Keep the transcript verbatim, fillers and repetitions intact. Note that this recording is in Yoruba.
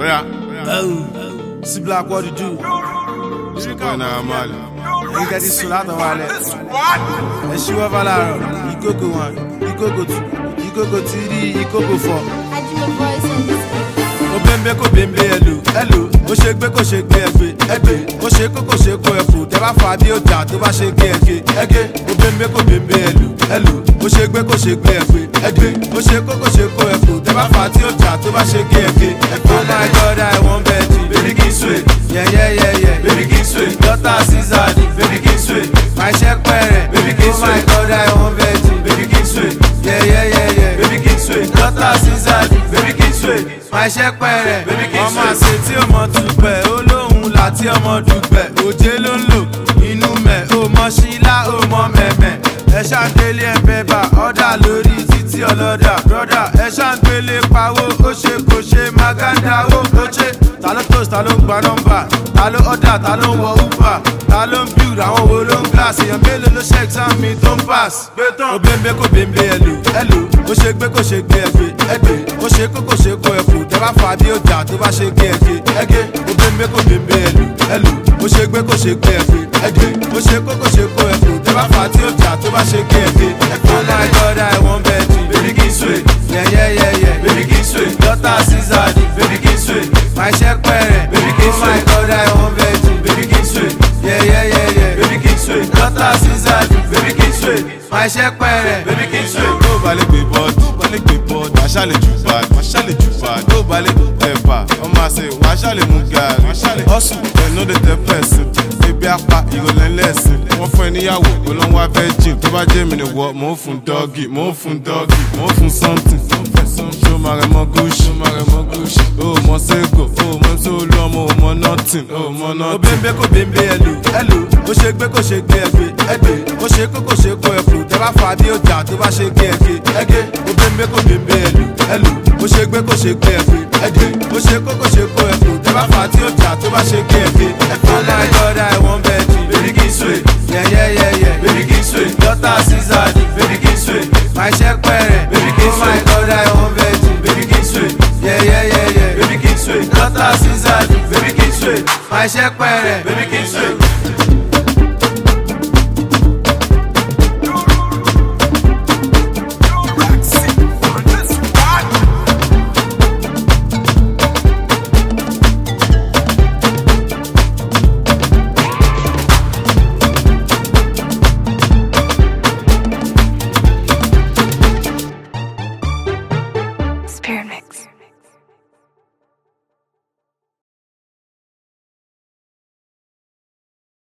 Oh yeah. Oh, see black what you do. C'est pas normal. You get this soul out of wallet. And she over la you go go one, you go go two, you go go three, you go go four. I do my voice on this. O bembe ko bembe hello, hello. O ṣe gbe ko ṣe gbe egbe, egbe. O ṣe ko ko ṣe ko efu. Tẹ́ bá fà bí ó jà tó bá ṣe gbe ege, ege. O bembe ko bembe hello, hello. O ṣe gbe ko ṣe gbe egbe, egbe. O ṣe ko ko ṣe ko efu. Tẹ́ bá fà tí ó jà tó bá ṣe gbe ege, ege. Oh my God, I want Betty, baby kin sweet. Yeah yeah yeah yeah, baby kin sweet. Daughter Caesar, baby kin sweet. My check pere, baby kin sweet. Oh my God, I want Betty, baby kin sweet. Yeah yeah yeah yeah, baby kin sweet. Daughter Caesar, baby kin sweet. My check pere, baby kin sweet. Ọmọ àṣẹ tí ọmọ dùpẹ̀, olóhùn láti ọmọ dùpẹ̀. Òjé ló ń lò inú mẹ́, ó mọ ṣílá, ó mọ mẹ́mẹ́. Ẹ ṣàǹdélé ẹ bẹ́ bá ọ̀dà lórí títí ọlọ́dà. Brọ́dà ẹ ṣàǹgbélé pawó, ó ṣe kò ṣe maganda ó ó ṣe. Ta ló toast, ta ló ń gba nọ́mbà, ta ló ọ̀dà, ta ló ń wọ uber, ta ló ń build, àwọn wo ló ń glass. Èèyàn mélòó ló ṣe exam mi tó ń pass. Gbé tán. Ó bẹ́ńbẹ́ kò bẹ́ńbẹ́ ẹlò, ẹlò. Ó ṣe gbé kò ṣe gbé ẹgbẹ́, ẹgbẹ́. Ó ṣe kó kò ṣe kó ẹ̀fù. Tẹ́ bá fà bí ó jà tó bá ṣe gbé ẹgbẹ́, ẹgbẹ́. Ó bẹ́ńbẹ́ kò bẹ́ńbẹ́ ẹlò, ẹlò. Ó ṣe gbé kò ṣe gbé ẹgbẹ́, ẹgbẹ́. Ó ṣe kó kò ṣe kó ẹ̀fù. Tẹ́ bá fà tí ó jà tó bá ṣe gbé ẹgbẹ́, ẹgbẹ́. Oh my God, I want Betty, baby kin sweet. Yeah yeah yeah yeah, baby kin sweet. Daughter Caesar, baby kin sweet. My check pere, baby kin sweet. Oh my God, I want Betty, baby kin sweet. Yeah yeah yeah yeah, baby kin sweet. Daughter Caesar, baby kin sweet. My check pere, baby kin sweet. Tó balẹ̀ gbé bọ́ọ̀dù, balẹ̀ gbé bọ́ọ̀dù. Wàá ṣàlẹ̀ jù bad, wàá ṣàlẹ̀ jù bad. Tó balẹ̀ ẹ̀bà, ọmọ àṣẹ, wàá ṣàlẹ̀ mú gàrí. Wàá ṣàlẹ̀ hustle, ẹ̀nú lè tẹ́ pẹ̀sìn. Ebi apá ìrọ̀lẹ́ lẹ́sìn. Wọ́n fún ẹ níyàwó, olóhùn wá virgin. Tó bá jẹ́ mi ni wọ́, mò ń fún dọ́gì, mò ń fún dọ́gì, mò ń fún something. Ṣó máa rẹ̀ mọ́ gúúsì, ṣó máa rẹ̀ mọ́ gúúsì. Ó mọ ségò, ó mọ tó lú ọmọ, ó mọ nothing, ó mọ nothing. Ó bẹ́ńbẹ́ kò bẹ́ńbẹ́ ẹlò, ẹlò. Ó ṣe gbé kò ṣe gbé ẹgbẹ́, ẹgbẹ́. Ó ṣe kó kò ṣe kó ẹ̀fù. Tẹ́ bá fà bí ó jà tó bá ṣe gbé ẹgbẹ́, ẹgbẹ́. Ó bẹ́ńbẹ́ kò bẹ́ńbẹ́ ẹlò, ẹlò. Ó ṣe gbé kò ṣe gbé ẹgbẹ́, ẹgbẹ́. Ó ṣe kó kò ṣe kó ẹ̀fù. Tẹ́ bá fà tí ó jà tó bá ṣe gbé ẹgbẹ́, ẹgbẹ́. Oh my God, I want Betty, baby kin sweet. Yeah yeah yeah yeah, baby kin sweet. Daughter Caesar, baby kin sweet. My check pere, baby kin sweet. Oh my God, I want Betty, baby kin sweet. Yeah yeah yeah yeah, baby kin sweet. Daughter Caesar, baby kin sweet. My check pere, baby kin sweet.